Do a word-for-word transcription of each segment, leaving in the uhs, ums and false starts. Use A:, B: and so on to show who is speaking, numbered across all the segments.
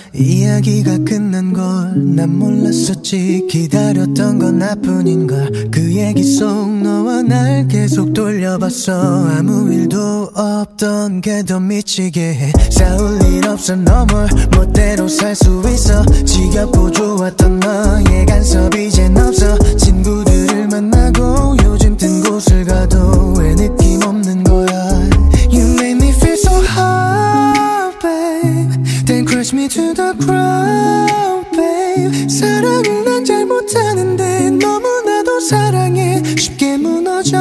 A: 이야기가 끝난 걸 난 몰랐었지. 기다렸던 건 나뿐인걸. 그 얘기 속 너와 날 계속 돌려봤어. 아무 일도 없던 게 더 미치게 해. 싸울 일 없어 너 뭘 멋대로 살 수 있어. 지겹고 좋았던 너의 간섭 이젠 없어. 친구들을 만나고 요즘 뜬 곳을 가도 왜 느낌 없는 거야. You make me feel so hot, babe. Then crush me to the ground, babe. 사랑을 난 잘 못하는데 너무나도 사랑해. 쉽게 무너져,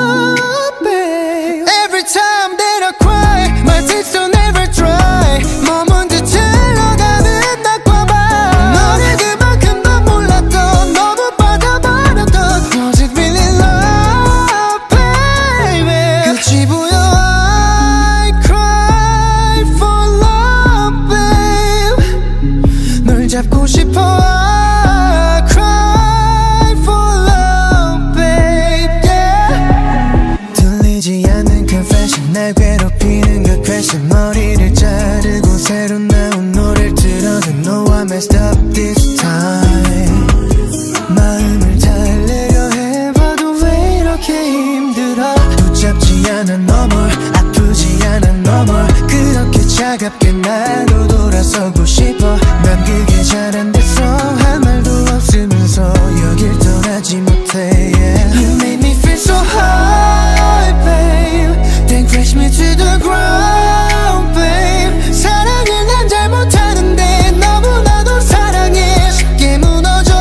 A: babe. Every time that I cry, my tears don't ever dry. 머문 듯 흘러가는 낮과 밤. 너를 그만큼 난 몰랐던 너무 빠져버렸던 Was it really love, baby. 끝이 보여. I cry for love, babe. 널 잡고 싶어. I cry for love, babe, yeah. 들리지 않는 confession, 날 괴롭히는 그 question. 머리를 자르고 새로 나온 노래를 틀어도 No, I messed up this time. 마음을 달래려 해봐도 왜 이렇게 힘들어. 붙잡지 않아 너 뭘, 아프지 않아 너 뭘. 그렇게 차갑게 나로 돌아서고 싶어. 난 그게 잘 안 됐어. 한 말도 없으면서 여길 떠나지 못해, yeah. You made me feel so high, babe. Then crash me to the ground, babe. 사랑을 난 잘 못하는데 너무나도 사랑해. 쉽게 무너져,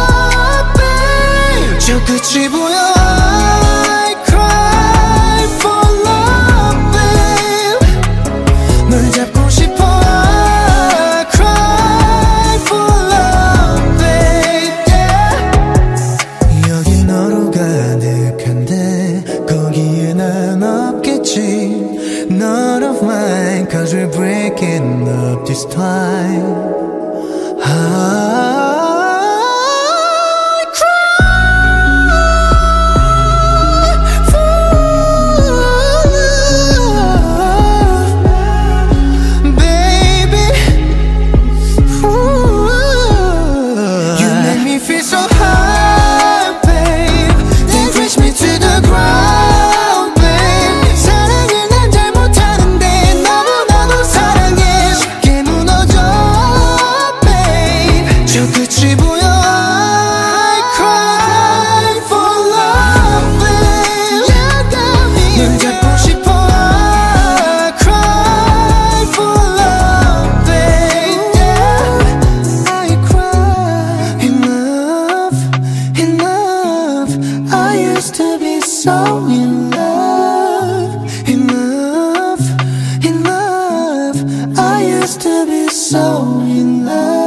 A: babe. 저 끝이 보여. I cry for love, babe. 널 잡고 싶어. I cry for love, babe, yeah. 여기 너로 가득한데 거기에 난 없겠지. None of mine, cause we're breaking up this time. I so in love, in love, in love. I used to be so in love.